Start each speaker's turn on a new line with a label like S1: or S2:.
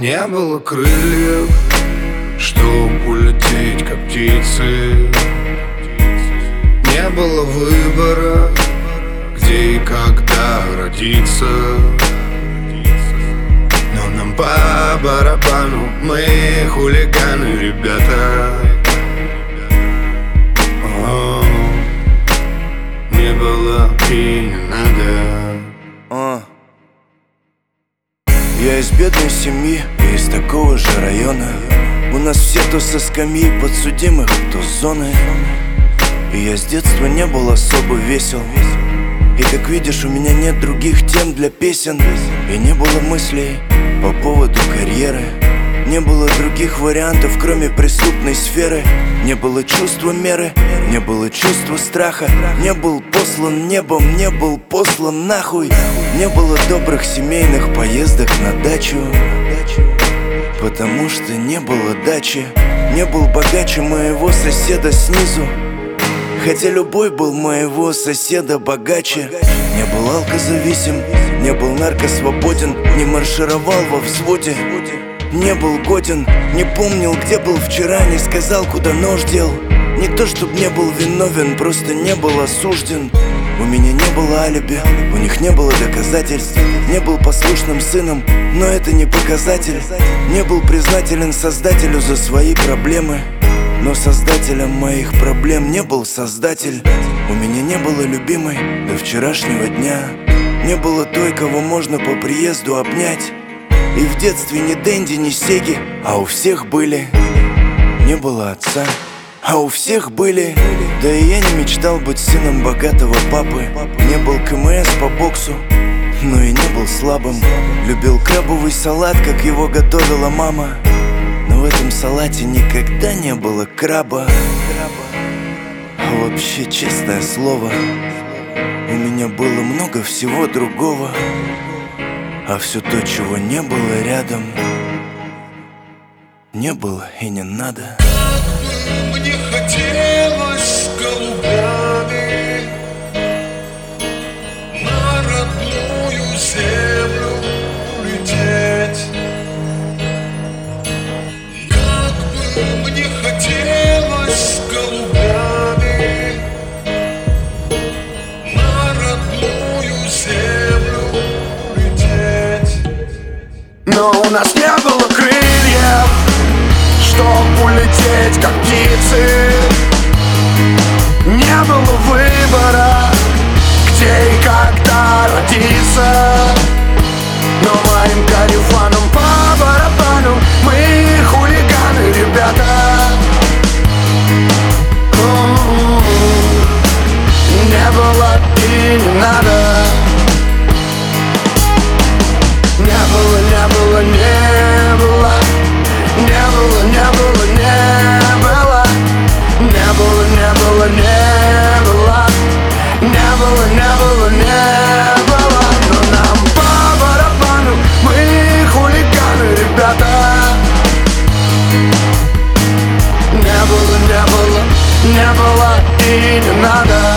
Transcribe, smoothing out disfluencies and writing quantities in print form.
S1: Не было крыльев, чтоб улететь, как птицы. Не было выбора, где и когда родиться. Но нам по барабану, мы хулиганы, ребята. О, не было и не надо.
S2: Я из бедной семьи и из такого же района. У нас все то со скамьи подсудимых, то с зоны. И я с детства не был особо весел. И как видишь, у меня нет других тем для песен. И не было мыслей по поводу карьеры. Не было других вариантов, кроме преступной сферы. Не было чувства меры, не было чувства страха. Не был послан небом, не был послан нахуй. Не было добрых семейных поездок на дачу, потому что не было дачи. Не был богаче моего соседа снизу, хотя любой был моего соседа богаче. Не был алкозависим, не был наркосвободен, не маршировал во взводе. Не был годен, не помнил, где был вчера, не сказал, куда нож дел. Не то, чтоб не был виновен, просто не был осужден. У меня не было алиби, у них не было доказательств. Не был послушным сыном, но это не показатель. Не был признателен создателю за свои проблемы, но создателем моих проблем не был создатель. У меня не было любимой до вчерашнего дня. Не было той, кого можно по приезду обнять. И в детстве ни Дэнди, ни Сеги, а у всех были. Не было отца, а у всех были. Да и я не мечтал быть сыном богатого папы. Не был КМС по боксу, но и не был слабым. Любил крабовый салат, как его готовила мама. Но в этом салате никогда не было краба. А вообще, честное слово, у меня было много всего другого. А все то, чего не было рядом, не было и не надо.
S3: Как бы мне хотелось голубями на родную землю улететь. Как бы мне хотелось голубями на родную землю улететь.
S1: Но у нас не было крыльев, чтоб улететь, как птицы. Не было выбора, где и когда родиться. Но моим карифанам по барабану, мы хулиганы, ребята. Не было и не надо. Не было, не было, не было. Не было, не было, не было. Не было, не было, не было. Не было, не было, не было. Но нам по барабану, мы хулиганы, ребята. Не было, не было, не было и не надо.